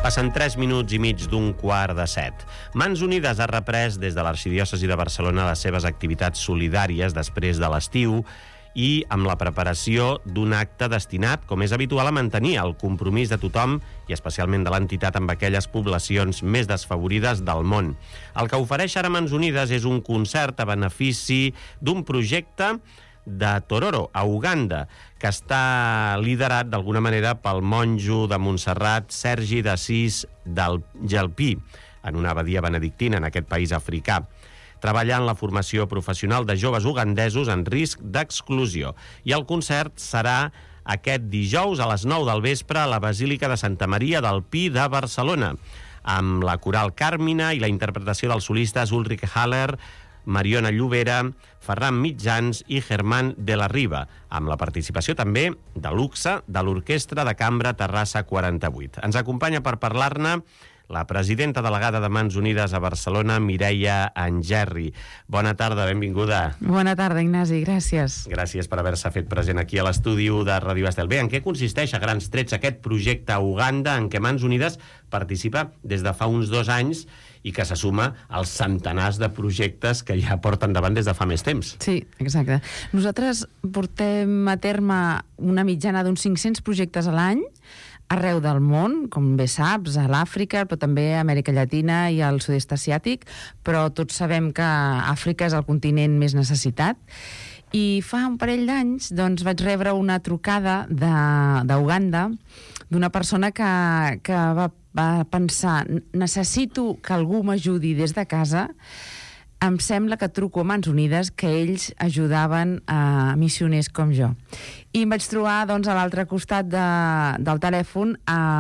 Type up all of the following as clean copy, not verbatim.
Passen 3 minuts i mig d'un quart de 7. Mans Unides ha reprès des de l'Arxidiòcesi de Barcelona les seves activitats solidàries després de l'estiu i amb la preparació d'un acte destinat, com és habitual, a mantenir el compromís de tothom i especialment de l'entitat amb aquelles poblacions més desfavorides del món. El que ofereix ara Mans Unides és un concert a benefici d'un projecte de Tororo, a Uganda, que està liderat d'alguna manera pel monjo de Montserrat Sergi d'Assís del Gelpí, en una abadia benedictina en aquest país africà. Treballa en la formació professional de joves ugandesos en risc d'exclusió. I el concert serà aquest dijous a les 9 del vespre a la Basílica de Santa Maria del Pi de Barcelona, amb la coral Càrmina i la interpretació dels solistes Ulrich Haller, Mariona Llobera, Ferran Mitjans i Germán de la Riva, amb la participació també de l'UCSA, de l'Orquestra de Cambra Terrassa 48. Ens acompanya per parlar-ne la presidenta delegada de Mans Unides a Barcelona, Mireia Angerri. Bona tarda, benvinguda. Bona tarda, Ignasi, gràcies. Gràcies per haver-se fet present aquí a l'estudi de Ràdio Estel. Bé, en què consisteix a grans trets aquest projecte a Uganda en què Mans Unides participa des de fa uns 2 anys i que se suma als centenars de projectes que ja porten davant des de fa més temps? Sí, exacte. Nosaltres portem a terme una mitjana d'uns 500 projectes a l'any, arreu del món, com bé saps, a l'Àfrica, però també a Amèrica Llatina i al sud-est asiàtic, però tots sabem que Àfrica és el continent més necessitat. I fa un parell d'anys doncs, vaig rebre una trucada d'Uganda d'una persona que va pensar: necessito que algú m'ajudi des de casa. Em sembla que truco a Mans Unides, que ells ajudaven a missioners com jo. I em vaig trobar doncs, a l'altre costat del telèfon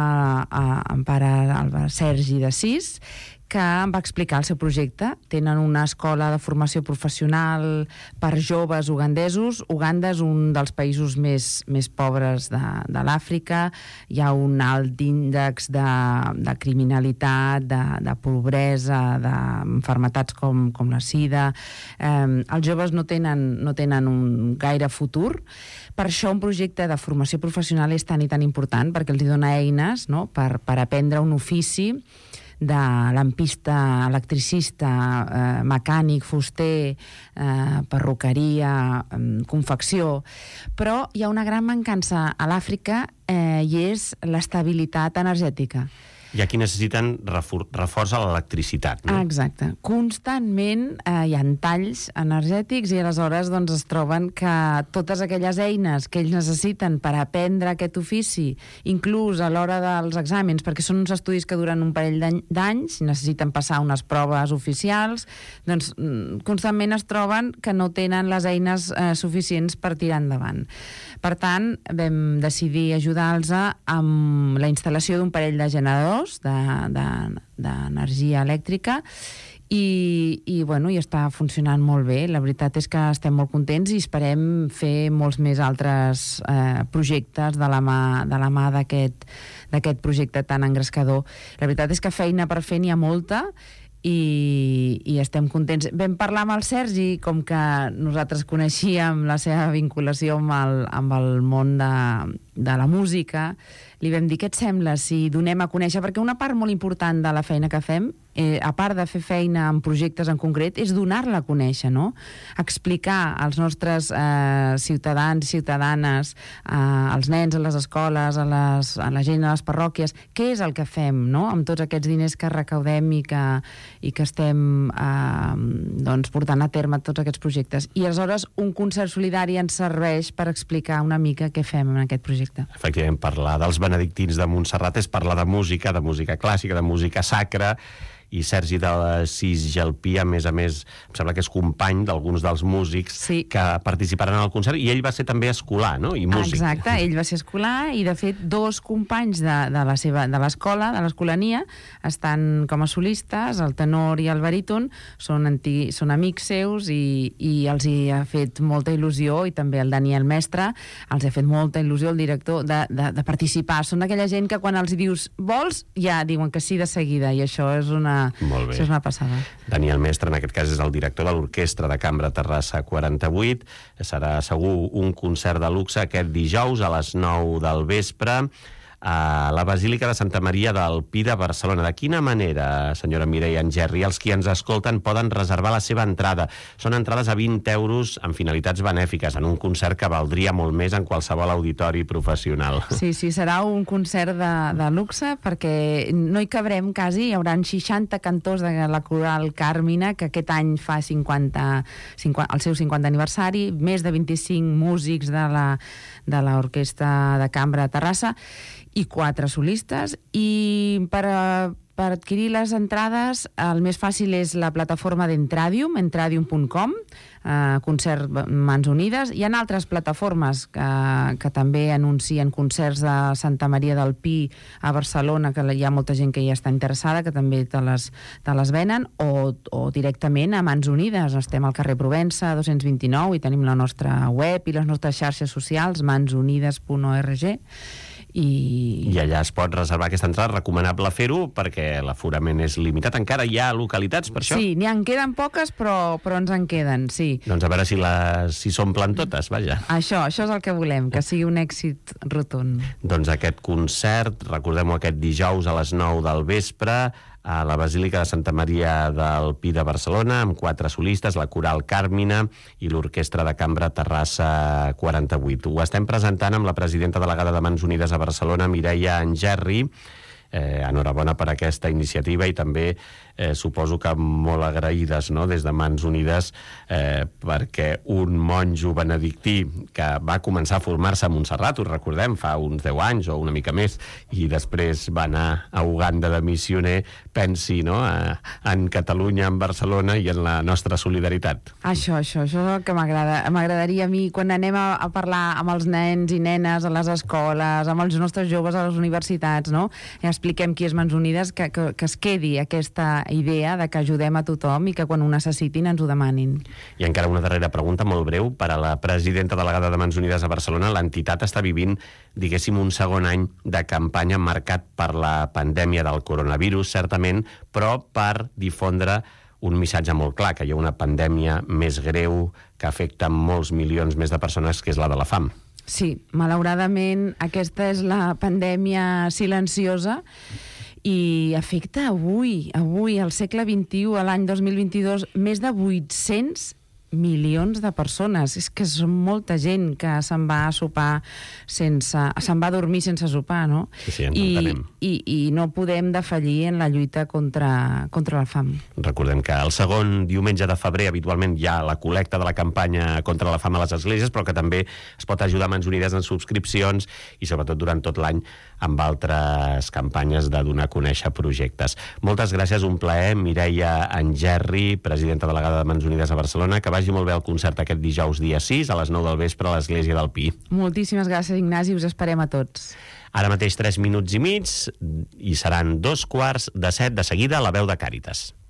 en pare Sergi d'Assís, que em va explicar el seu projecte. Tenen una escola de formació professional per joves ugandesos. Uganda és un dels països més pobres de l'Àfrica. Hi ha un alt índex de criminalitat, de pobresa, d'enfermetats com la sida. Els joves no tenen un gaire futur. Per això un projecte de formació professional és tan i tan important, perquè els dona eines, no?, per aprendre un ofici de lampista, electricista, mecànic, fuster, perruqueria, confecció. Però hi ha una gran mancança a l'Àfrica i és l'estabilitat energètica. I aquí necessiten reforç a l'electricitat, no? Exacte. Constantment hi ha talls energètics i aleshores doncs, es troben que totes aquelles eines que ells necessiten per aprendre aquest ofici, inclús a l'hora dels exàmens, perquè són uns estudis que duren un parell d'anys i necessiten passar unes proves oficials, doncs constantment es troben que no tenen les eines suficients per tirar endavant. Per tant, vam decidir ajudar-los amb la instal·lació d'un parell de generadors d'energia elèctrica i està funcionant molt bé. La veritat és que estem molt contents i esperem fer molts més altres projectes de la mà d'aquest projecte tan engrescador. La veritat és que feina per fer n'hi ha molta i estem contents. Vam parlar amb el Sergi, com que nosaltres coneixíem la seva vinculació amb el món de la música. Li vam dir: què et sembla si donem a conèixer? Perquè una part molt important de la feina que fem, a part de fer feina en projectes en concret, és donar-la a conèixer, no? Explicar als nostres ciutadans i ciutadanes, als nens a les escoles, a la gent a les parròquies, què és el que fem, no?, amb tots aquests diners que recaudem i que estem portant a terme tots aquests projectes. I aleshores un concert solidari ens serveix per explicar una mica què fem en aquest projecte. Efectivament, parlar dels benedictins de Montserrat és parlar de música clàssica, de música sacra, i Sergi d'Assís Gelpí, a més, em sembla que és company d'alguns dels músics que participaran al concert, i ell va ser també escolà, no?, i músic. Exacte, ell va ser escolà i, de fet, 2 companys de l'escola, de l'escolania, estan com a solistes, el tenor i el baríton, són amics seus i els hi ha fet molta il·lusió, i també el Daniel Mestre, els ha fet molta il·lusió, el director, de participar. Són aquella gent que quan els dius vols, ja diuen que sí de seguida, i això és una passada. Daniel Mestre, en aquest cas, és el director de l'Orquestra de Cambra Terrassa 48. Serà segur un concert de luxe aquest dijous a les 9 del vespre a la Basílica de Santa Maria del Pi de Barcelona. De quina manera, senyora Mireia Engerri, els qui ens escolten poden reservar la seva entrada? Són entrades a 20 euros amb finalitats benèfiques, en un concert que valdria molt més en qualsevol auditori professional. Sí, serà un concert de luxe, perquè no hi cabrem quasi, hi haurà 60 cantors de la Coral Càrmina, que aquest any fa el seu 50 aniversari, més de 25 músics de l'Orquestra de Cambra de Terrassa, i 4 solistes, i per adquirir les entrades el més fàcil és la plataforma d'Entradium, entradium.com, concert Mans Unides. Hi ha altres plataformes que també anuncien concerts de Santa Maria del Pi a Barcelona, que hi ha molta gent que hi està interessada, que també te les venen, o directament a Mans Unides. Estem al carrer Provença 229 i tenim la nostra web i les nostres xarxes socials, mansunides.org. I allà es pot reservar aquesta entrada. Recomanable fer-ho perquè l'aforament és limitat. Encara hi ha localitats per això? Sí, n'hi en queden poques, però ens en queden, sí. Doncs a veure si s'omplen totes, vaja. Això és el que volem, que sigui un èxit rotund. Doncs aquest concert, recordem-ho, aquest dijous a les 9 del vespre, a la Basílica de Santa Maria del Pi de Barcelona, amb 4 solistes, la Coral Càrmina i l'Orquestra de Cambra Terrassa 48. Ho estem presentant amb la presidenta delegada de Mans Unides a Barcelona, Mireia Engerri. Enhorabona per aquesta iniciativa i també suposo que molt agraïdes, no?, des de Mans Unides, perquè un monjo benedictí que va començar a formar-se a Montserrat, ho recordem, fa uns 10 anys o una mica més, i després va anar a Uganda de missioner, pensi, no?, en Catalunya, en Barcelona i en la nostra solidaritat. Això és el que m'agrada. M'agradaria a mi, quan anem a parlar amb els nens i nenes a les escoles, amb els nostres joves a les universitats, no?, expliquem qui és Mans Unides, que es quedi aquesta idea de que ajudem a tothom i que quan ho necessitin ens ho demanin. I encara una darrera pregunta molt breu per a la presidenta delegada de Mans Unides a Barcelona. L'entitat està vivint, diguéssim, un segon any de campanya marcat per la pandèmia del coronavirus, certament, però per difondre un missatge molt clar, que hi ha una pandèmia més greu que afecta molts milions més de persones, que és la de la fam. Sí, malauradament aquesta és la pandèmia silenciosa i afecta avui, al segle XXI, a l'any 2022, més de 800 milions de persones. És que són molta gent que se'n va a sopar se'n va a dormir sense sopar, no? Sí, ens entenem. I no podem defallir en la lluita contra la fam. Recordem que el segon diumenge de febrer habitualment hi ha la col·lecta de la campanya contra la fam a les esglésies, però que també es pot ajudar Mans Unides en subscripcions i sobretot durant tot l'any amb altres campanyes de donar a conèixer projectes. Moltes gràcies, un plaer. Mireia Engerri, presidenta delegada de Mans Unides a Barcelona, que vagi molt bé el concert aquest dijous dia 6 a les 9 del vespre a l'Església del Pi. Moltíssimes gràcies, Ignasi, us esperem a tots. Ara mateix 3 minuts i mig i seran 2:15 de seguida a la veu de Càritas.